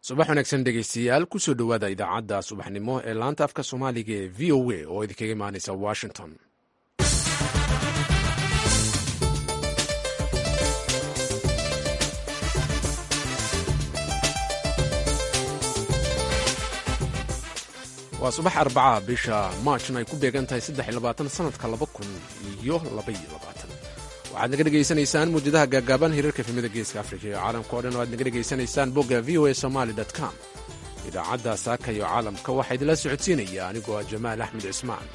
subax wanaagsan dhegeystayaal kusoo dhowaada idaacadda subaxnimo ee laanta afka soomaaliga ee v o a oo idinkaga imaaneysa washington. waa subax arbaca bisha maarchna ay ku beegan tahay sanadka waxaad naga dhegaysanaysaan muwjadaha gaagaaban hirarka efemada geeska afrika iyo caalamka o dhan oo aad naga dhegaysanaysaan bogga v o a somaly com. idaacadda saaka iyo caalamka waxaa idinla socodsiinaya anigoo ah jamaal axmed cismaan.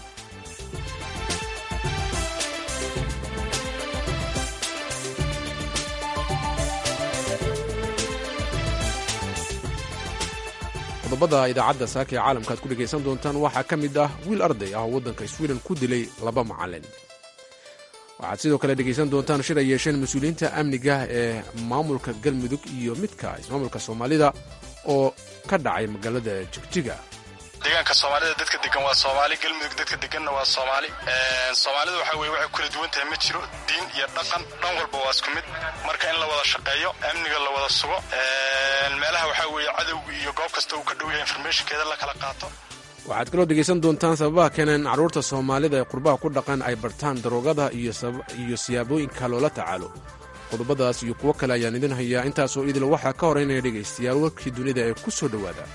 qodobada idaacadda saaka iyo caalamka aad ku dhegaysan doontaan waxaa ka mid ah wiil arday ah oo waddanka sweden ku dilay 2 macalin. waxaad sidoo kale dhegaysan doontaan shir ay yeesheen mas-uuliyiinta amniga ee maamulka galmudug iyo midka ismaamulka soomaalida oo ka dhacay magaalada jigjiga. deegaanka soomaalida dadka degan waa soomaali, galmudug dadka deganna waa soomaali. soomaalida waxa weye waxay kula duwan tahay ma jiro diin iyo dhaqan, dhan walba waa isku mid. marka in la wada shaqeeyo, amniga la wada sugo, meelaha waxaa weeye cadowga iyo goob kasta uu ka dhow yahay informationkeeda la kala qaato. waxaad kaloo dhegaysan doontaan sababaha keeneen carruurta soomaalida ee qurbaha ku dhaqan ay bartaan daroogada iyo siyaabooyinka loola tacaalo. qodobadaas iyo kuwo kale ayaan idin hayaa. intaasoo idil waxaa ka horeynaya dhegaystayaal warkii dunida ee ku soo dhowaada.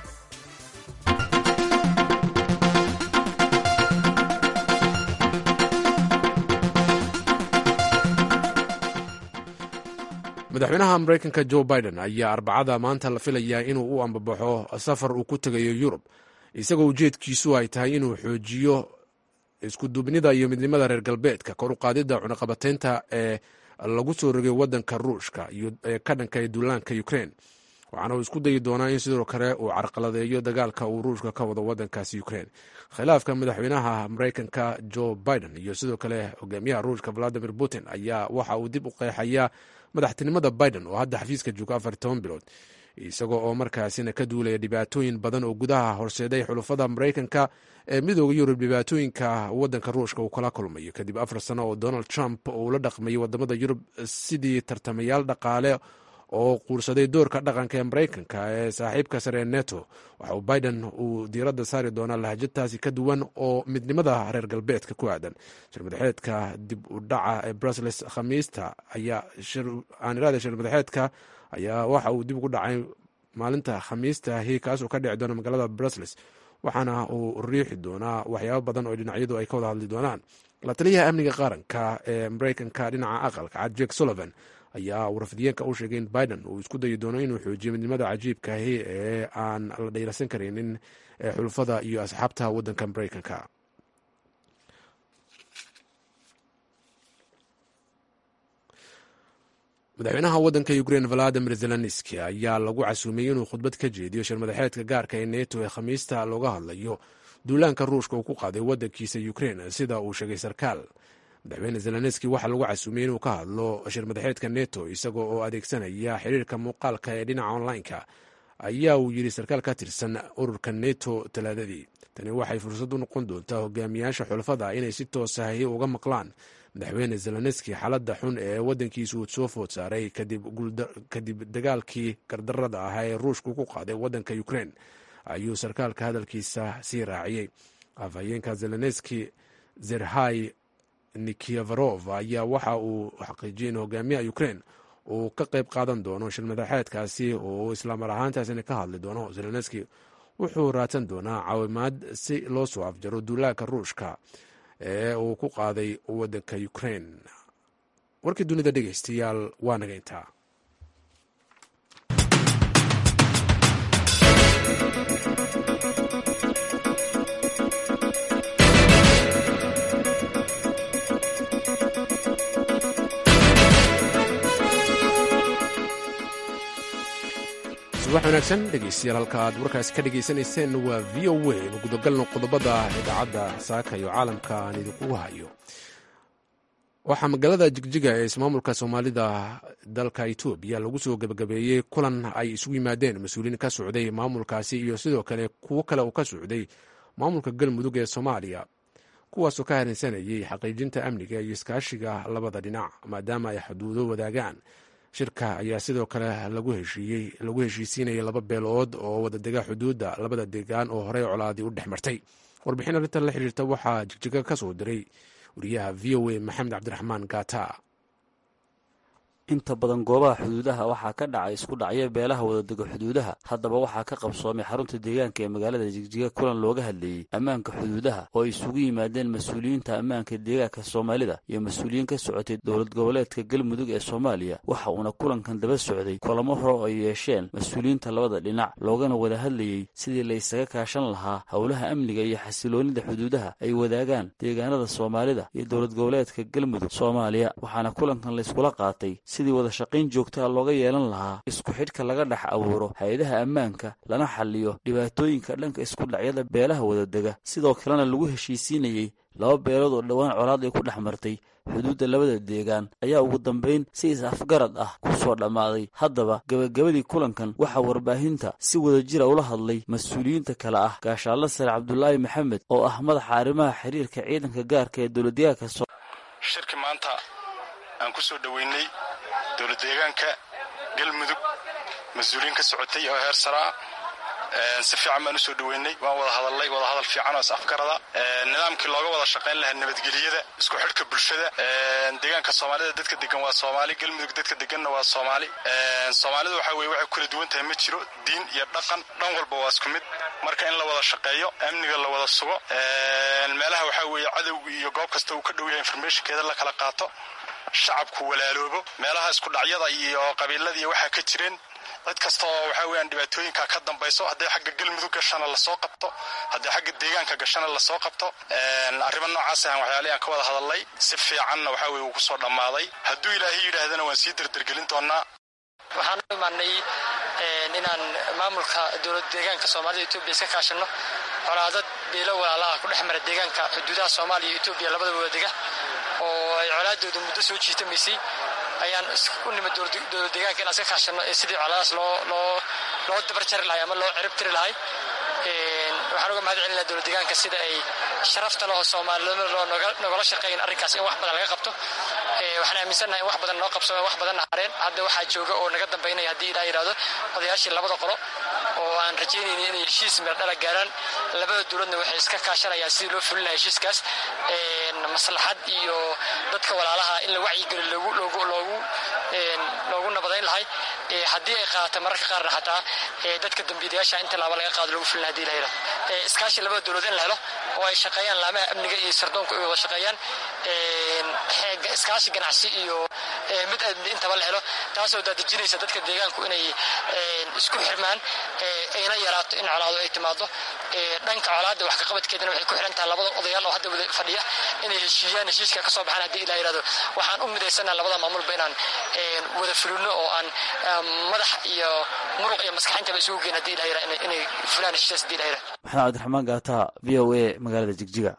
madaxweynaha maraykanka jo biden ayaa arbacada maanta la filayaa inuu u ambabaxo safar uu ku tegayo yurub, isagoo ujeedkiisu ay tahay inuu xoojiyo iskuduubnida iyo midnimada reer galbeedka, kor u qaadidda cunaqabataynta ee lagu soo rogay waddanka ruushka iyo ka dhanka duulaanka ukraine. waxaana uu isku dayi doonaa in sidoo kale uu carqaladeeyo dagaalka uu ruushka ka wado waddankaasi ukraine. khilaafka madaxweynaha maraykanka jo biden iyo sidoo kale hogaamiyaha ruushka valadimir putin ayaa waxa uu dib u qeexayaa madaxtinimada biden oo hadda xafiiska jooga 40 bilood, isagoo oo markaasina ka duulaya dhibaatooyin badan oo gudaha horseeday xulufada maraykanka ee midooda yurub. dhibaatooyinka waddanka ruushka uu kala kulmayo kadib 4 sano oo donald trump uu la dhaqmayay wadamada yurub sidii tartamayaal dhaqaale oo quursaday doorka dhaqanka ee maraykanka ee saaxiibka sare ee neto. waxa uu biden uu diiradda saari doonaa lahjadtaasi ka duwan oo midnimada reer galbeedka ku aadan. shirmadaxeedka dib u dhaca ee brussels khamiista ayaa shirmadaxeedka ayaa waxa uu dib ugu dhacay maalinta khamiistahi, kaasoo ka dhici doona magaalada brussels, waxaana uu riixi doonaa waxyaabo badan oo dhinacyadu ay ka wada hadli doonaan. la taliyaha amniga qaranka ee maraykanka dhinaca aqalka cad jake sullivan ayaa warfidiyeenka u sheegay in biden uu isku dayi doono inuu xoojiyo midnimada cajiibkahi ee aan la dhayrasan karaynin ee xulufada iyo asxaabta waddanka maraykanka. madaxweynaha waddanka ukraine valadimir zelenski ayaa lagu casuumiyey inuu khudbad ka jeediyo shirmadaxeedka gaarka ee neto ee khamiista looga hadlayo duulaanka ruushka uu ku qaaday waddankiisa ukraine, sida uu sheegay sarkaal. madaxweyne zelenski waxaa lagu casuumiyey inuu ka hadlo shirmadaxeedka neto isagoo oo adeegsanaya xiriirka muuqaalka ee dhinaca online-ka, ayaa uu yidhi sarkaal ka tirsan ururka neto talaadadii. tani waxay fursad u noqon doontaa hogaamiyaasha xulafada inay si toosahi uga maqlaan madaxweyne zelenski xaaladda xun ee waddankiisa uu soo food saaray kadib dagaalkii gardarada ahaa ee ruushku ku qaaday waddanka ukraine, ayuu sarkaalka hadalkiisa sii raaciyey. afhayeenka zelenski zerhay nikiavarov ayaa waxa uu xaqiijiyey in hogaamiyaha ukraine uu ka qayb qaadan doono shirmadaxeedkaasi oo islaamar ahaantaasina ka hadli doono. zelenski wuxuu raadsan doonaa caawimaad si loo soo afjaro duulaanka ruushka ee uu ku qaaday waddanka ukraine. warkii dunida dhegaystayaal waa naga intaa. subax wanaagsan dhegaystayaal, halka aad warkaasi ka dhegaysanayseen waa v o a. inu gudagalno qodobada idaacadda saaka iyo caalamka aan idinku hayo. waxaa magaalada jigjiga ee ismaamulka soomaalida dalka etoobiya lagu soo gebagabeeyey kulan ay isugu yimaadeen mas-uuliyiin ka socday maamulkaasi iyo sidoo kale kuwo kale uu ka socday maamulka galmudug ee soomaaliya, kuwaasoo ka harinsanayay xaqiijinta amniga iyo iskaashiga labada dhinac maadaama ay xuduudo wadaagaan. shirka ayaa sidoo kale lagu heshiisiinayay laba beelood oo wadadega xuduudda labada deegaan oo horey colaadii u dhex martay. warbixin arrintan la xiriirta waxaa jigjiga ka soo diray wariyaha v o a maxamed cabdiraxmaan gaata. inta badan goobaha xuduudaha waxaa ka dhacay isku dhacyo beelaha wadadega xuduudaha. haddaba waxaa ka qabsoomay xarunta deegaanka ee magaalada jigjiga kulan looga hadlayey ammaanka xuduudaha oo ay isugu yimaadeen mas-uuliyiinta ammaanka deegaanka soomaalida iyo mas-uuliyiin ka socotay dowlad goboleedka galmudug ee soomaaliya. waxa uuna kulankan daba socday kulamo hore oo ay yeesheen mas-uuliyiinta labada dhinac loogana wada hadlayey sidii la isaga kaashan lahaa howlaha amniga iyo xasiloonida xuduudaha ay wadaagaan deegaanada soomaalida iyo dowlad goboleedka galmudug soomaaliya. waxaana kulankan layskula qaatay sidii wada shaqayn joogtaa looga yeelan lahaa isku xidhka laga dhex abuuro hay-adaha ammaanka lana xaliyo dhibaatooyinka dhanka isku dhacyada beelaha wadadega. sidoo kalena lagu heshiisiinayey laba beelood oo dhowaan colaad ay ku dhex martay xuduudda labada deegaan ayaa ugu dambayn si is-afgarad ah ku soo dhammaaday. haddaba gabagabadii kulankan waxaa warbaahinta si wada jira ula hadlay mas-uuliyiinta kale ah gaashaanle sare cabdulaahi maxamed oo ah madaxa arrimaha xiriirka ciidanka gaarka ee dowladdeegaanka shirki maanta aan ku soo dhoweynay dowlad deegaanka galmudug mas-uuliyiin ka socotay oo heer saraa si fiican baan u soo dhoweynay. waan wada hadalnay wada hadal fiican oo is-afgarada nidaamkii looga wada shaqayn lahaa nabadgelyada isku xidhka bulshada. deegaanka soomaalida dadka degan waa soomaali, galmudug dadka deganna waa soomaali. soomaalida waxa weye waxay kula duwan tahay ma jiro diin iyo dhaqan dhan walba waa isku mid. marka in la wada shaqeeyo amniga la wada sugo meelaha waxaa weeye cadowga iyo goob kasta uu ka dhow yahay informationkeeda la kala qaato shacabku walaaloobo meelaha isku dhacyada iyo qabiiladii waxaa ka jireen cid kasta oo waxaa weeyaan dhibaatooyinka ka dambayso hadday xagga galmudug gashana lasoo qabto hadday xagga deegaanka gashana lasoo qabto. arrimo noocaas ahan waxyaalihi aan ka wada hadalnay si fiicanna waxaa weye uu ku soo dhammaaday. hadduu ilaahay yidhaahdana waan sii derdergelin doonaa. waxaan u imaanay inaan maamulka dowlad deegaanka soomaalida Itoobiya iska kaashano colaadad beelo walaalaha ku dhex mara deegaanka xuduudaha Soomaaliya iyo Itoobiya labada wadadiga oo ay colaadoodu muddo soo jiitamaysay ayaan u nimid dowlad deegaanka inaan iska kaashano sidii colaadaas loo dabar jari lahay ama loo cirib tiri lahay. waxaan uga mahad celinaa dowlad deegaanka sida ay sharafta loo Soomaalida nogala shaqeeyeen arrinkaas in wax badan laga qabto. waxaan aaminsanahay in wax badan noo qabsamo wax badan hareen. hadda waxaa jooga oo naga dambeynaya haddii ilaa yidhaahdo odayaashii labada qolo oo aan rajaynayna inay heshiis meel dhala gaaraan. labada dowladna waxay iska kaashanayaan sidii loo fulin lahaa heshiiskaas maslaxad iyo dadka walaalaha in la wacyigeliyo loogu nabadayn lahay. haddii ay qaadato mararka qaarna xataa dadka dambiilayaasha inta laaba laga qaado loogu fulin haddii la yidhahdo iskaashi labada dowlad in la helo oo ay shaqeeyaan laamaha amniga iyo sirdoonku ay wada shaqeeyaan iskaashi ganacsi iyo mid intaba la helo taasoo daadejinaysa dadka deegaanku inay isku xirmaan ayna yaraato in colaado ay timaado. dhanka colaada wax ka qabadkeedana waxay ku xiran tahay labada odayaal oo hadda wada fadhiya inay heshiiyaan heshiiska ka soo baxaan haddii ilaa yidhahdo. waxaan u midaysanaa labada maamulba inaan wada fulino oo aan madax iyo muruq iyo maskaxintaba isugu geyn haddii ilaa yidhahdo inay fulaan heshiisaas haddii ilaa yidhahdo. maxamed cabdiraxmaan gaata v o a magaalada jigjiga.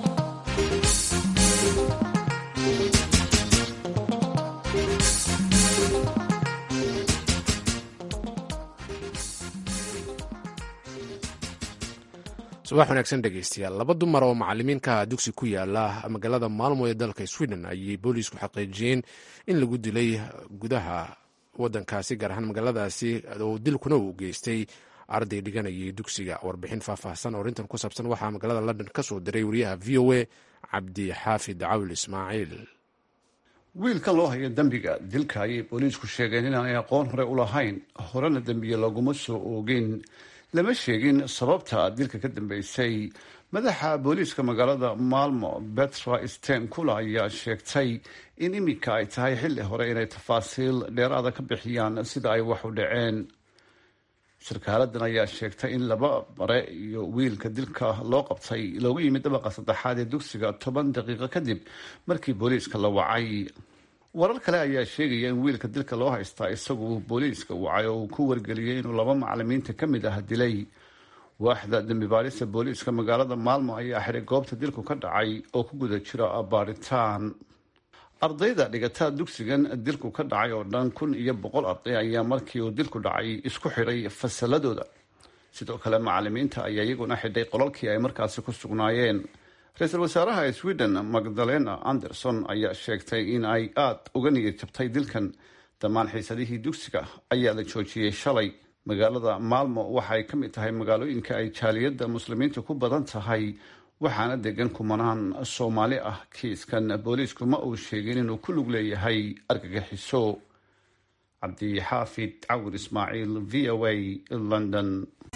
subax wanaagsan dhegeystayaal. laba dumar oo macalimiinka dugsi ku yaala magaalada maalmo ee dalka Sweden ayay booliisku xaqiijiyeen in lagu dilay gudaha wadankaasi gaar ahaan magaaladaasi oo dilkuna uu geystay arday dhiganayay dugsiga. warbixin faahfaahsan oo arrintan ku saabsan waxaa magaalada London ka soo diray wariyaha v o a cabdi xaafid cawil ismaaciil. wiilka loo haya dembiga dilka ayay booliisku sheegeen inaanay aqoon hore u lahayn horena dembiye laguma soo oogin. lama sheegin sababta dilka ka dambeysay. madaxa booliiska magaalada maalmo Petra Stenkula ayaa sheegtay in iminka ay tahay xilli hore inay tafaasiil dheeraada ka bixiyaan sida ay wax u dhaceen. sarkaaladan ayaa sheegtay in laba bare iyo wiilka dilka loo qabtay loogu yimid dabaqa saddexaad ee dugsiga 10 daqiiqo kadib markii booliiska la wacay. warar kale ayaa sheegaya in wiilka dilka loo haystaa isagu booliiska wacay oo uu ku wargeliyey inuu laba macalimiinta ka mid ah dilay. waaxda dembi baarista booliiska magaalada maalmo ayaa xiray goobta dilku ka dhacay oo ku guda jira baaritaan. ardayda dhigata dugsigan dilku ka dhacay oo dhan 1,100 arday ayaa markii uu dilku dhacay isku xiray fasaladooda. sidoo kale macalimiinta ayaa iyaguna xidhay qolalkii ay markaasi ku sugnaayeen. ra-iisul wasaaraha Sweden Magdalena Andersson ayaa sheegtay in ay aad uga niyad jabtay dilkan dhammaan xiisadihii dugsiga ayaa la joojiyey shalay. magaalada maalmo waxaay ka mid tahay magaalooyinka ay jaaliyadda muslimiinta ku badan tahay, waxaana degan kumanaan Soomaali ah. kiiskan booliisku ma uu sheegin inuu ku lug leeyahay argagixiso. cabdixaafid cawir ismaaciil, VOA, London.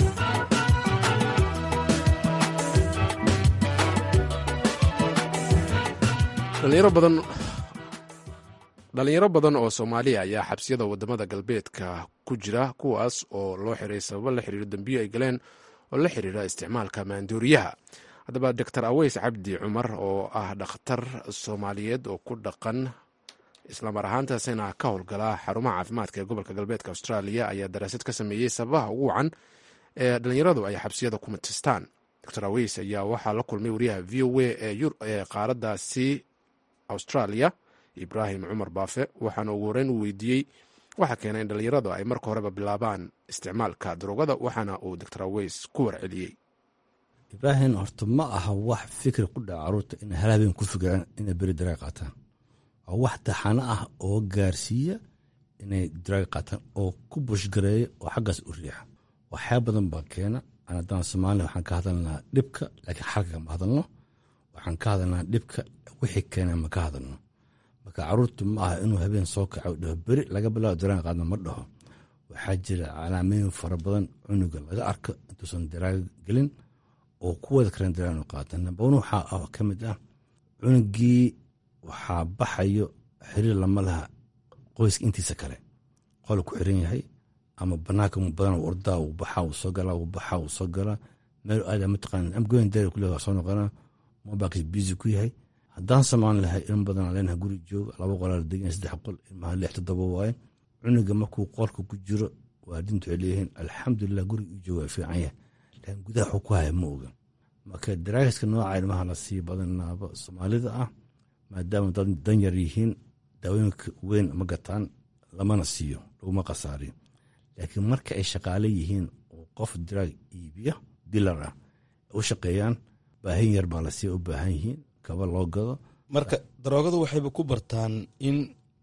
dhalinyaro badan oo Soomaaliya ayaa xabsiyada wadamada galbeedka ku jira, kuwaas oo loo xiray sababo la xiriira dambiyo ay galeen oo la xiriira isticmaalka maandooriyaha. haddaba Dr. Aweys Cabdi Cumar oo ah dhakhtar Soomaaliyeed oo ku dhaqan islamar ahaantaasina ka howlgala xarumaha caafimaadka ee gobolka galbeedka Australia ayaa daraasad ka sameeyey sababaha ugu wacan ee dhalinyaradu ay xabsiyada ku matistaan. Dr. Aweys ayaa waxaa la kulmay wariyaha VOA ee qaaraddaasi Australia Ibrahim Cumar Baafe, waxaana ugu horeyn uu weydiiyey waxa keenay in dhalinyaradu ay marka horeba bilaabaan isticmaalka daroogada, waxaana uu Dr. Aweys ku warceliyey. Ibrahim, horta ma aha wax fikir ku dhaca caruurta inay halaabeen ku fikiraan inay beri daraaga qaataan. waa wax taxano ah oo gaarsiiya inay daraaga qaataan oo ku bushgareeya oo xaggaas u riixa. waxyaa badan baa keena. anadaan Soomaaliya waxaan ka hadalnaa dhibka, laakiin xalka ma hadalno. waxaan ka hadalnaa dhibka, wixii keena ma ka hadalno. marka caruurtu ma aha inuu habeen soo kaco dhaho beri laga bilaabo daraaga qaadna ma dhaho. waxaa jira calaamooyin fara badan cunuga laga arko intuusan daraaga gelin oo ku wada karan daraaga qaatan. nambawna waxaa ka mid ah cunugii waxaa baxayo xiriir lama laha qoyska intiisa kale. qol ku xiran yahay ama banaanka badan ordaa uu baxaa uu soo galaa uu baxaa uu soo galaa meel aad mataqaan am goyn dare ku leeyahay soo noqona mobilkiis busy ku yahay. haddaan samaan lahay in badan leenahay guri jooga 2 qol degan 3 qol ilmaha 6 7 waaye. cunuga markuu qolka ku jiro waa dintu leeyahay alxamdulillah guri uu jooga fiican yahay, laakiin gudaha wuxuu ku hayo ma oga. marka daraagiska nooca ilmaha la sii badanaaba Soomaalida ah maadaama dad dan yar yihiin daawooyinka weyn ma gataan lamana siiyo laguma qasaariyo. laakiin marka ay shaqaale yihiin oo qof daraag iibiyo dilar ah u shaqeeyaan baahin yar baa la sii u baahan yihiin kaba loo gado. marka daroogada waxayba ku bartaan in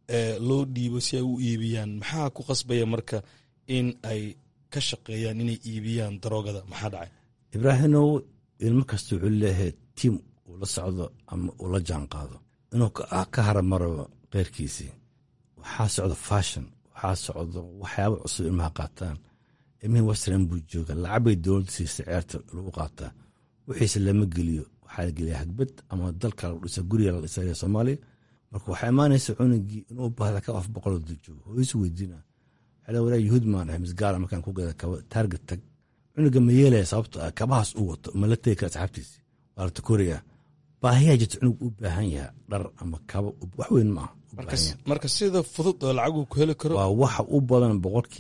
loo dhiibo si ay u iibiyaan. maxaa ku qasbaya marka in ay ka shaqeeyaan inay iibiyaan daroogada? maxaa dhacay? Ibraahimow, ilmo kasta wuxuu leeyahay tiim uu la socdo ama uu la jaan qaado inuu ka haramaro qeyrkiisii. waxaa socdo fashion, waxaa socdo waxyaaba cusub ilmaha qaataan. ilmihii western buu jooga, lacabay dowladda siisa ceerta lagu qaataa, wixiise lama geliyo. waxaa la geliya hagbad ama dalka lagu dhisa guriga la dhisay Soomaaliya. marka waxaa imaanaysa cunugii inuu baahda ka af boqol joogo. hooyis weydiina xala walaa yuhuud maan ah misgaar markaan ku gada kaba target tag. cunuga ma yeelaya sababtoo ah kabahaas uu wato ma la tegi kara asxaabtiisi. waa la takoriyaa baahiyaa jirta cunug u baahan yahay dhar ama kaba wax weyn ma aha. marka sida fudud oo lacagu ku heli karo waa waxa u badan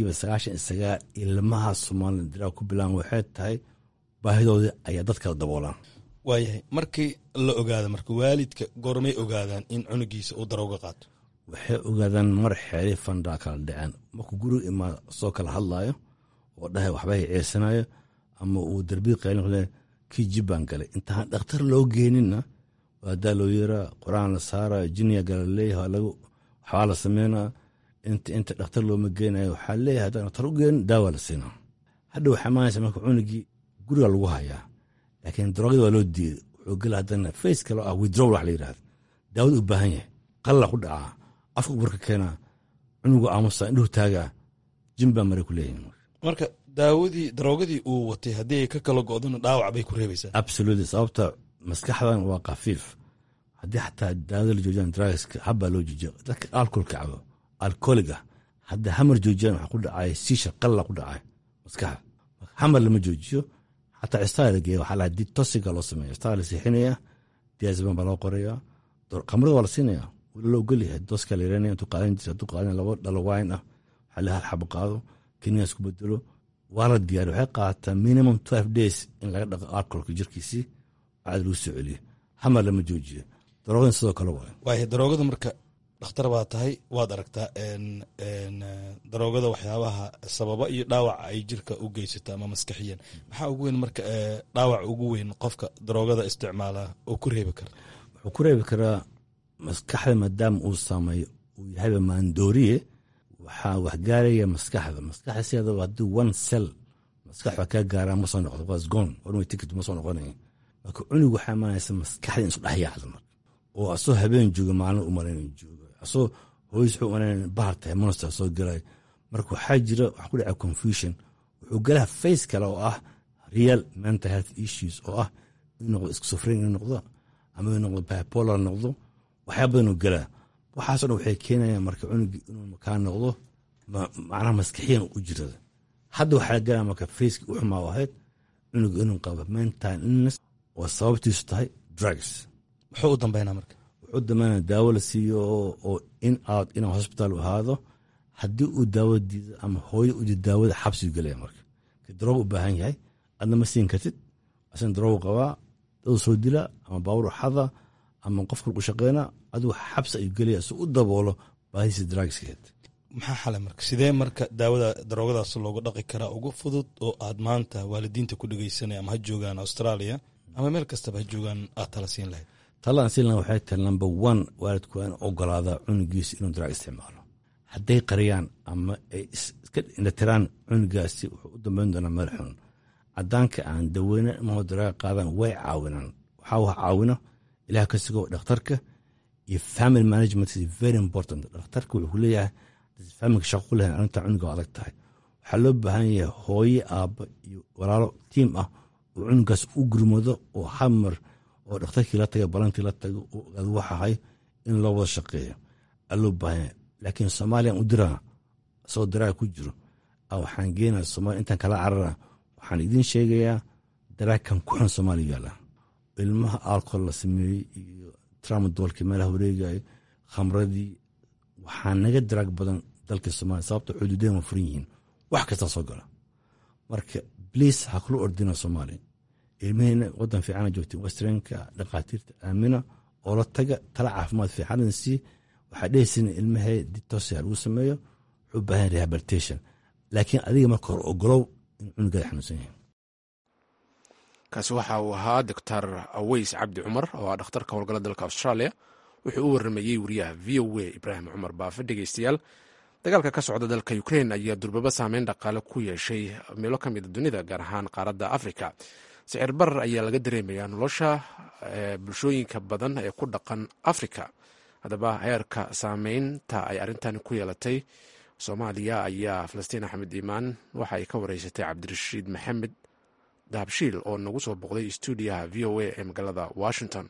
99% ilmaha Soomaaliya daraa ku bilaan waxay tahay baahidoodii ayaa dadka daboolaan. waayahay markii la ogaado marka waalidka goormay ogaadaan in cunugiisa uu darooga qaato? waxay ogaadaan mar xeeri fandaa kala dhaceen markuu guriga imaa soo kala hadlaayo oo dhahay waxba ceesanayo ama uu darbi qaylin kale kii jibaan galay intaan dhakhtar loo geenina waa daa loo yeeraa quraan la saara jinniya galaleeyaha lagu waxaa la sameynaa inta dhakhtar looma geenayo waxaa leeyahay haddaan dhakhtar u geen daawa la siinaa. hadha waxaa imaanaysa marka cunugii guriga lagu hayaa laakiin daroogada waa loo diiday. wuxuu gala haddana face kale ah withdrawal wax la yidhahda daawada u baahan yahay qalla ku dhacaa afka barka keenaa cunugu aamusa indhuhu taagaa jimbaa mare ku leeyihin. marka daroogadii uu watay haddii ay ka kala go'dona dhaawac bay ku reebaysaa. absolutely, sababta maskaxdan waa khafiif. haddii xataa daawada la joojiyaan drugska habbaa loo joojiya. dadka alcoholka cabo alcoholiga hadda hamar joojiyaan waxaa ku dhacay siisha qalla ku dhacay maskaxda. hamar lama joojiyo xataa istaa la geeya waxaa la ditosiga loo sameeya. istaa la siixinaya diazban baa loo qoraya khamrada waa la siinaya weli loo ogolyahay dooska la yaranaya intuu qaadan jira hadduu qaadan 2 dhalo wine ah waxaa la hal xabo qaado kiniyaas ku bedelo waa la diyaari. waxay qaataa minimum 12 days in laga dhaqo alcoholka jirkiisii caad lagu soo celiyo. hamar lama joojiyo. daroogada sidoo kale waayahay daroogada marka dhakhtar baa tahay waad aragtaa daroogada waxyaabaha sababa iyo dhaawaca ay jirka u geysato ama maskaxiyan. maxaa ugu weyn marka dhaawac ugu weyn qofka daroogada isticmaala oo ku reebi kara? wuxuu ku reebi karaa maskaxda maadaama uu saameeyo uu yahayba maandooriye waxaa wax gaaraya maskaxda sideedaba haddii one cell maskaxda kaa gaaraa ma soo noqdo was gone hormay ticket ma soo noqonaya marka cunug waxaa imaanaysa maskaxda in isu dhex yaacdo marka oo asoo habeen jooga maalin u malayn jooga asoo hooyis wuxuu malayn bahar tahay monster soo galay marka waxaa jira wax ku dhaca confusion wuxuu galaa face kale oo ah real mental health issues oo ah inuu noqdo schizophrenia inuu noqdo ama inuu noqdo bipolar noqdo waxyaa badan uu galaa waxaasoo dhan waxay keenayaan marka cunugii inuu kaa noqdo macnaha maskaxiyan u jirada hadda waxaa galaa marka faceki u xumaa ahayd cunuga inuu qabo mental illness oo sababtiisu tahay drugs muxuu u dambeynaa marka wuxuu dambeynaa daawo la siiyo oo inuu hospital u ahaado haddii uu daawo diido ama hooyo u diid daawada xabsigu gelaya marka ka darooga u baahan yahay adna ma siin kartid asan daroogu qabaa dad soo dila ama baawur xada ama qofka u shaqeyna adigu xabsi ayuu gelaya si u daboolo baahisi drugskeed maxaa xalay marka sidee marka daawada daroogadaas loogu dhaqi karaa ugu fudud oo aad maanta waalidiinta ku dhegeysanaya ama ha joogaan Australia ama meel kastaba ha joogaan aad tala siin lahayd talaan siin lahayd waxay tahay number 1 waalidku waa in ogolaada cunugiisa inuu drug isticmaalo hadday qariyaan ama ay iska indhatiraan cunugaasi wuxuu u dambeyn doonaa meel xun cadaanka aan daweyna ama drug qaadan way caawinaan waxaa wax caawino ilaah ka sigo dhakhtarka iyo family management is very important dhakhtarka wuxuu leeyahay family shaqo leh inta cunuga adag tahay waxaa loo baahan yahay hooyo aabba iyo walaalo tiim ah oo cunugaas u gurmado oo hamar oo dhakhtarkii la taga balantii la tago oo waxa hay in loo wada shaqeeyo aloo baahan laakiin Soomaaliya u diraa soo diraa ku jiro waxaan geenaa Soomaaliya intaan kala carara waxaan idin sheegayaa daraakan ku xun Soomaaliya la ilmaha alcohol la sameeyay iyo tramadolka meelaha wareegay khamradii waxaa naga daraag badan dalka Soomaaliya sababta xuduudeen ma furan yihiin wax kasta soo gala marka please ha kula ordina Soomaaliya ilmahayna wadan fiican joogtay westernka dhaqaatiirta aamina oo la taga tala caafimaad fiican si waxaa dhehaysin ilmahay detox lagu sameeyo wuxuu baahan rehabilitation laakiin adiga marka hore ogolow in cunuga xanuunsan yahay kaasi waxa uu ahaa Dr. Aways Cabdi Cumar oo dhakhtarka howlgala dalka Australia wuxuu u waramayay wariyaha VOA Ibrahim Cumar Baafe dhageystayaal dagaalka ka socda dalka Ukraine ayaa durbaba saameyn dhaqaale ku yeeshay meelo ka mid ah dunida gaar ahaan qaaradda Afrika sicir barar ayaa laga dareemayaa nolosha bulshooyinka badan ee ku dhaqan Afrika haddaba heerka saameynta ay arrintan ku yeelatay Soomaaliya ayaa Falastiin Axmed Iimaan waxa ay ka wareysatay Cabdirashiid Maxamed Dahabshiil oo nagu soo boqday stuudiyaha VOA ee magaalada Washington.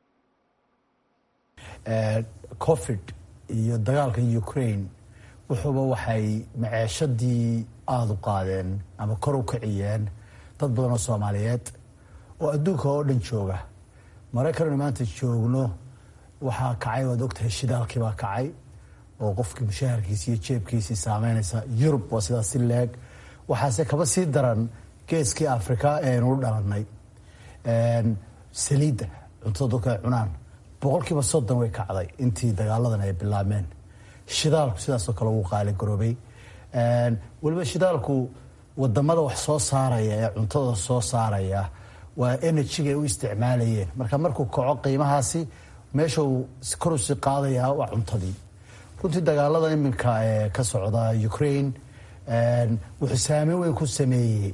COVID iyo dagaalka Ukraine wuxuuba waxay maciishadii aad u qaadeen ama kor u kiciyeen dad badan oo Soomaaliyeed oo adduunka oo dhan jooga Mareykanna maanta joogno waxaa kacay wad ogtahay shidaalkii baa kacay oo qofkii mushaharkiisa iyo jeebkiisa saameynaysa Yurub waa sidaas si leeg waxaase kaba sii daran geeskii Afrika ee uu dhalanay saliida cuntada dadka cunaan 30% way kacday intii dagaaladan ay bilaabeen shidaalku sidaas oo kale uu qaali garoobay waliba shidaalku wadamada wax soo saaraya ee cuntada soo saaraya waa energy-ga u isticmaalayeen markuu kaco qiimahaasi meesha uu kor u sii qaadaya waa cuntadii runtii dagaalada iminka ee ka socda Ukraine wuxuu saameyn weyn ku sameeyay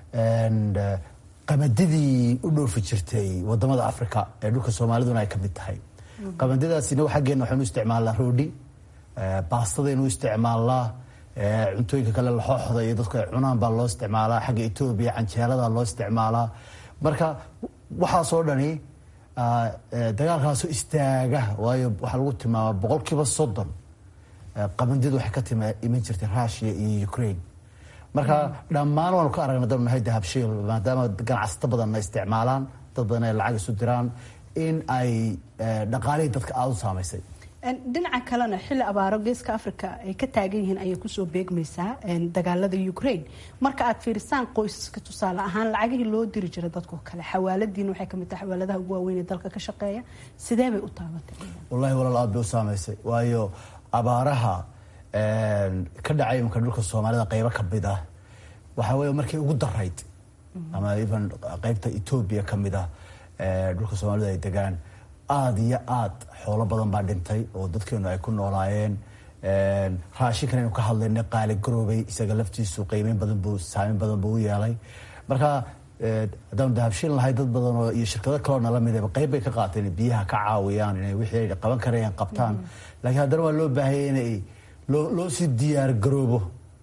qamadidii u dhoofi jirtay wadamada Afrika ee dhulka Soomaaliduna ay ka mid tahay qamadadaasina waxa geena waxaanu isticmaalnaa roodi baastada inuu isticmaalnaa cuntooyinka kale la xooxda iyo dadka cunaan baa loo isticmaalaa xagga Ethiopia canjeelada loo isticmaalaa marka waxa soo dhani dagaalkaas istaaga waayo waxa lagu tilmaamaa 30% qabandidu waxay ka iman jirtay Russia iyo Ukraine marka dhammaan waan ka aragnaa dadna Dahabshiil maadaama ganacsato badan ay isticmaalaan dad badan ay lacag isu diraan in ay dhaqaalihii dadka aad u saameysay dhinaca kalena xilli abaaro geeska Afrika ay ka taagan yihiin ayay ku soo beegmaysaa dagaalada Ukraine marka aad fiirsaan qoysaska tusaale ahaan lacagihii loo diri jiray dadku kale xawaaladiina waxay kamid tahay xawaaladaha ugu waaweyn ee dalka ka shaqeeya sidee bay u taabatay wallahi walaal aad bay u saameysay waayo abaaraha ka dhacay marka dhulka Soomaalida qaybo ka mid ah waxa weeye markii ugu darayd ama even qaybta Ethiopia ka mid ah dhulka Soomaalida ay degaan aad iyo aad xoolo badan baa dhintay oo dadkeenu ay ku noolaayeen raashinkan aynu ka hadlayna qaali garoobay isaga laftiisu saameyn badan buu u yeelay marka haddaanu dahabshin lahay dad badan oo iyo shirkado kaloo nala midaba qayb bay ka qaateen inay biyaha ka caawiyaan inay wixii ay qaban karayaan qabtaan laakiin haddana waa loo baahayay inay loo sii diyaar garoobo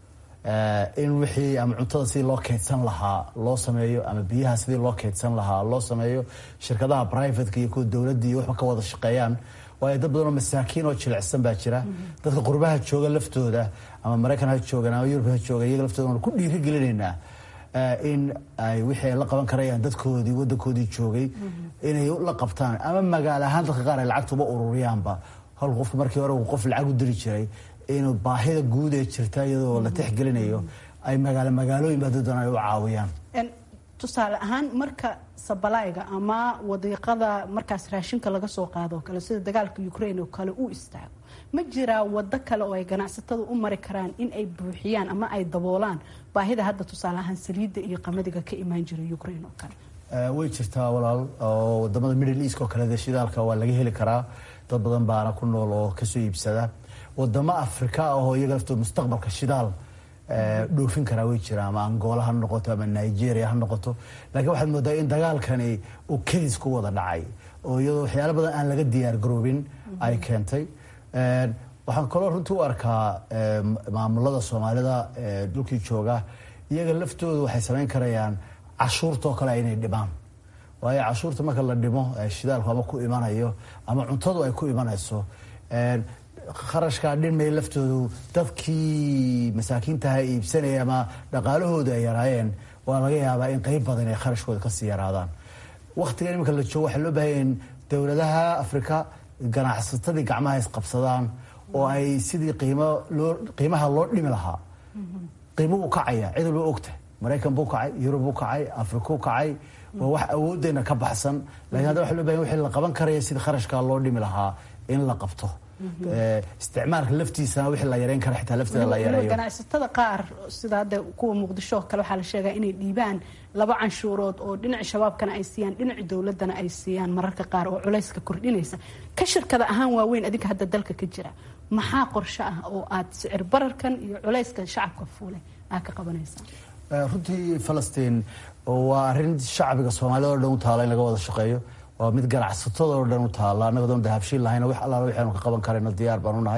in wixii ama cuntada sidii loo keydsan lahaa loo sameeyo ama biyaha sidii loo keydsan lahaa loo sameeyo shirkadaha privateka iyo kuwa dowladda iyo waxba ka wada shaqeeyaan waayo dad badan oo masaakiin oo jilicsan baa jira dadka qurbaha jooga laftooda ama maraykan ha joogan ama yurub ha jooga iyaga laftooda waan ku dhiirigelinaynaa in ay wixii ay la qaban karayaan dadkoodii waddankoodii joogay inay la qabtaan ama magaalo ahaan dadka qaar ay lacagta uba ururiyaanba hal qofka markii hore uu qof lacag u diri jiray inuu baahida guud ee jirta iyadoo la tixgelinayo ay magaalooyin baa dadana ay u caawiyaan tusaale ahaan marka sabalayga ama wadiiqada markaas raashinka laga soo qaado kale sida dagaalka Ukraine oo kale uu istaago ma jiraa wado kale oo ay ganacsatada u mari karaan in ay buuxiyaan ama ay daboolaan baahida hadda tusaale ahaan saliidda iyo qamadiga ka imaan jiray Ukraine oo kale way jirtaa walaal oo wadamada Middle East oo kale shidaalka waa laga heli karaa dad badan baana ku nool oo ka soo iibsada wadamo Afrika oo iyaga laftooda mustaqbalka shidaal dhoofin karaa way jiraan ama Angola ha noqoto ama Nigeria ha noqoto laakiin waxaad moodaa in dagaalkani uu kelis ku wada dhacay oo iyadoo waxyaalo badan aan laga diyaar garoobin ay keentay waxaan kaloo runtii u arkaa maamulada Soomaalida dhulkii jooga iyaga laftooda waxay sameyn karayaan cashuurta oo kale inay dhibaan waayo cashuurta marka la dhimo shidaalku ama ku imanayo ama cuntadu ay ku imanayso kharashka dhimay laftoodu dadkii masaakiinta ay iibsanayeen ama dhaqaalahooda ay yaraayeen waa laga yaabaa in qayb badan ay kharashkooda ka sii yaraadaan waqtiga iminka la joogo waxaa loo baahan in dowladaha Afrika ganacsatadii gacmaha isqabsadaan oo ay sidii qiimaha loo dhimi lahaa qiimo u kacaya cid walba ogtahay Maraykan buu kacay Yurub buu kacay Afrika buu kacay waa wax awooddeena ka baxsan laakiin hadda waxaa loo baahan wixii la qaban karaya sidii kharashka loo dhimi lahaa in la qabto isticmaalka laftiisana wixii la yareyn kara xitaa lafteeda la yareeyo ganacsatada qaar sida hadda kuwa Muqdisho kale waxaa la sheegaa inay dhiibaan laba canshuurood oo dhinaca shabaabkana ay siiyaan dhinaca dawladana ay siiyaan mararka qaar oo culayska kordhinaysa ka shirkada ahaan waaweyn adinka hadda dalka ka jira maxaa qorshe ah oo aad sicir bararkan iyo culayska shacabka fuulay aad ka qabanaysaa runtii Falastiin waa arrin shacbiga Soomaalida oo dhan u taala in laga wada shaqeeyo waa mid ganacsatada oo dhan u taala anaga doon dahabshiil lahayna wax allaala waxaanu ka qaban karayno diyaar baan u nahay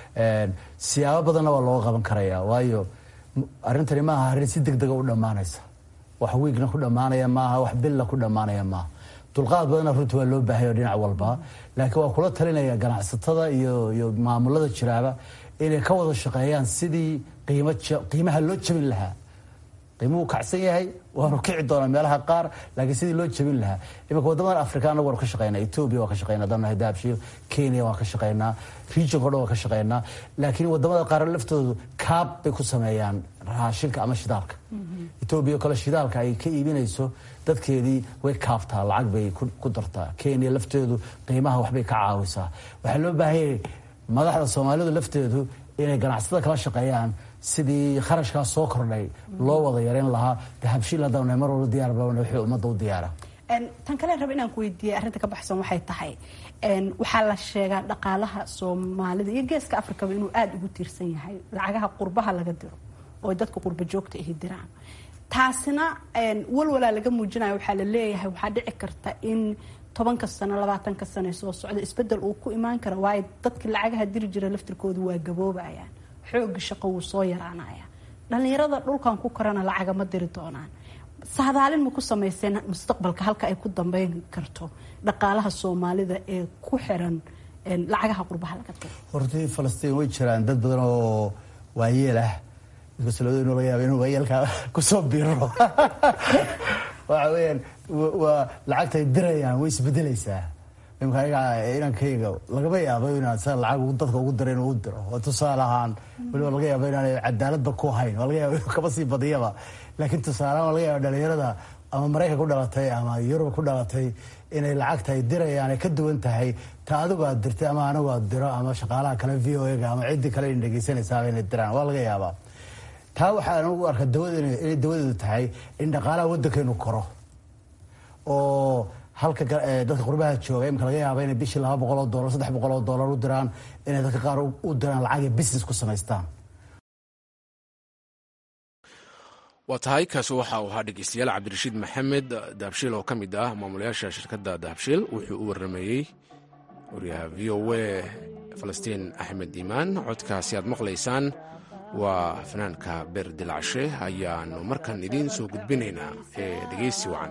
siyaabo badanna waa looga qaban karayaa waayo arrintani maaha arrin si degdeg u dhammaanaysa wax wiigna ku dhammaanaya maaha wax billa ku dhammaanaya maaha dulqaad badanna runtii waa loo baahayo dhinac walba laakiin waa kula talinaya ganacsatada iyo maamulada jiraaba inay ka wada shaqeeyaan sidii qiimaha loo jabin lahaa qiimuhu kacsan yahay waanu kici doonaa meelaha qaar laakiin sidii loo jabin lahaa iminka wadamada Afrika anagu waan ka shaqeynaa Ethiopia waan ka shaqeynaa danaha daabshiil Kenya waan ka shaqeynaa region kale waan ka shaqeynaa laakiin wadamada qaar laftoodu kaab bay ku sameeyaan raashinka ama shidaalka Ethiopia kale shidaalka ay ka iibinayso dadkeedii way kaabtaa lacag bay ku dartaa Kenya lafteedu qiimaha wax bay ka caawisaa waxa loo baahan yahay madaxda Soomaalidu lafteedu inay ganacsatada kala shaqeeyaan sidii kharashkaas soo kordhay loo wada yareyn lahaa dahabshiil hadana mar walba diyaar baa wuxuu umada u diyaara tan kale rab inaan ku weydiiyo arrinta ka baxsan waxay tahay waxaa la sheegaa dhaqaalaha Soomaalida iyo geeska Afrika inuu aad ugu tiirsan yahay lacagaha qurbaha laga diro oo dadka qurba joogta ah diraan taasina walwala laga muujinayo waxaa la leeyahay waxaa dhici karta in 10 sano 20 sano soo socda isbedel uu ku imaan karo waayo dadka lacagaha diri jiray laftirkoodu waa gaboobayaan xoog shaqo uu soo yaraanaya dhalinyarada dhulkan ku korana lacag ma diri doonaan saadaalin ma ku sameeyeen mustaqbalka halka ay ku dambeyn karto dhaqaalaha Soomaalida ee ku xiran lacagaha qurbaha laga diro hortii Falastiin way jiraan dad badan oo waayeel ah iskasoo laga yaabo inuu waayelka ku soo biiro waxaan waa lacagta dirayaan way isbedelaysaa inankayga lagama yaabo inaad sa lacag dadka ugu dareen u diro oo tusaale ahaan waliba laga yaabo inaan cadaaladba ku hayn waa laga yaabo inuu kaba sii badiyaba laakiin tusaale ahaan laga yaabo dhalinyarada ama Maraykanka ku dhalatay ama Yurub ku dhalatay inay lacagta ay dirayaan ay ka duwan tahay ta adigu aad dirtay ama anagu aad diro ama shaqaalaha kale VOA-ga ama ciddi kale in dhageysanaysaa inay diraan waa laga yaabaa taa waxaan ugu arkaa inay dawadeedu tahay in dhaqaalaha waddankeenu koro oo halka dadka qurbaha jooga imika laga yaaba inay bishii $200 $300 u diraan inay dadka qaar u diraan lacagay business ku samaystaan. waa tahay kaasi waxa uu ahaa dhegeystayaal cabdirashiid maxamed dahabshiil oo ka mid ah maamulayaasha shirkadda dahabshiil wuxuu u warrameeyey waryaha v o a falastiin axmed iimaan codkaasi aad maqlaysaan waa fanaanka beer dilacashe ayaanu markan idiin soo gudbinaynaa ee dhegeysi wacan.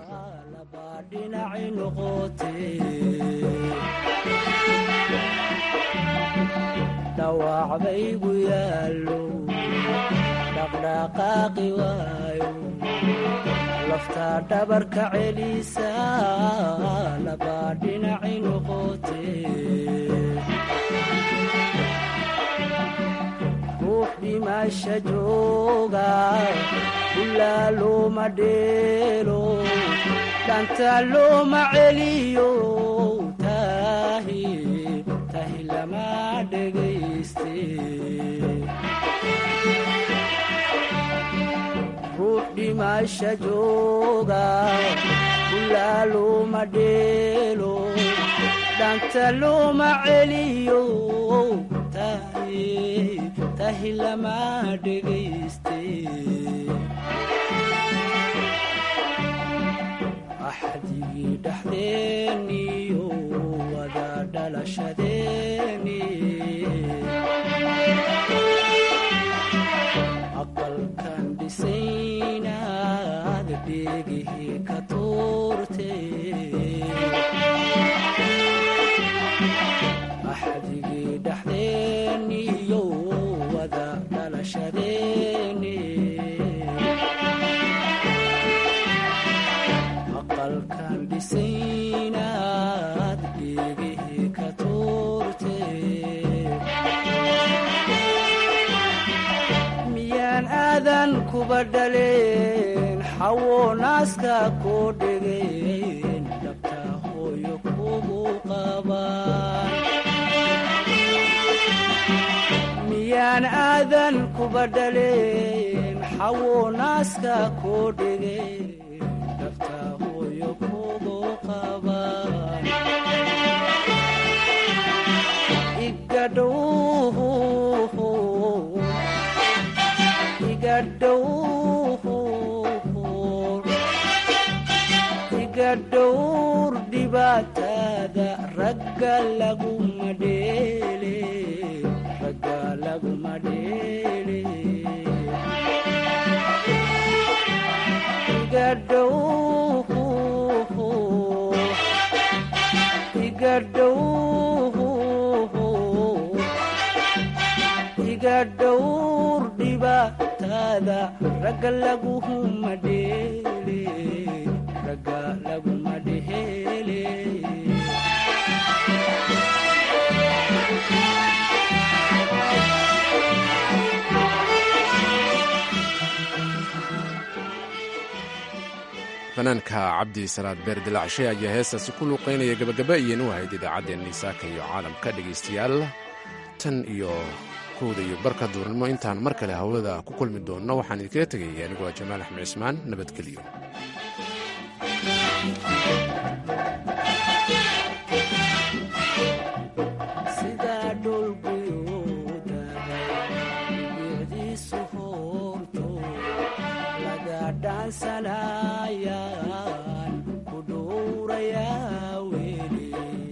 dhawaacbaygu yaallo dhaqdhaqaaqi waayo laftaa dhabarka celisa labaa dhinaci noqotee ruux dhimasha jooga ulaa looma dheelo dhanta looma celiyo tahi lama dhegayste ruux dhimasha jooga ulaa looma dheelo dhanta looma celiyo tahi lama dhegayste axdigii dhexdeeniyo wada dhalashadeeni aqalkan dhisaynaad dheegihii ka tuurte axdigii dhexdeeniyo wada dhalashadeeni aqalkan dhisaynaad dheegihii ka tuurte miyaan aadan kuba dhaleen xawo naaska koo dhegeen dhabta hooyo kugu qabaan miyaan aadan kuba dhaleen xawo naaska koo dhegeen dhabta hooyo kugu qabaan iga dhowr dhibaatada ragga laguma dheele iga dhowr dhibaatada ragga laguma dheele fanaanka cabdi salaad beer dilacashe ayaa heestaasi ku luuqaynaya gabagaba iyanu ahayd idaacaddeenni saaka iyo caalamka dhegaystayaal tan iyo kowda iyo barka duurnimo intaan mar kale hawada ku kulmi doonno waxaan idinkaga tegaya anigoo jamaal axmed cismaan nabadgelyo. sidaa dhulguyooda bicdiisu hoorto laga dhaansanayaan ku dhowrayaa weli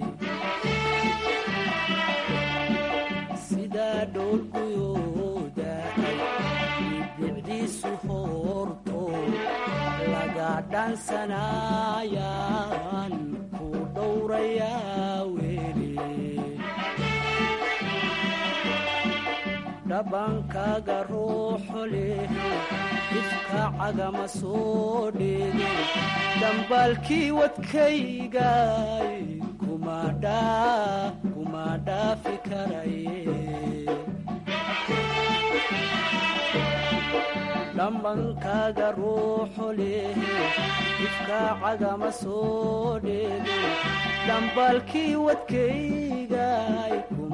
sidaa dhulguyooda bicdiisu hoorto laga dhaansanayaan ku dhowrayaa weli dhabankaaga ruuxo leh ifka cagama soo dheege dambaalkii wadkaygay kuma dhaafi karaye dhabankaaga ruuxo leh ifka cagama soo dheege dambaalkii wadkaygay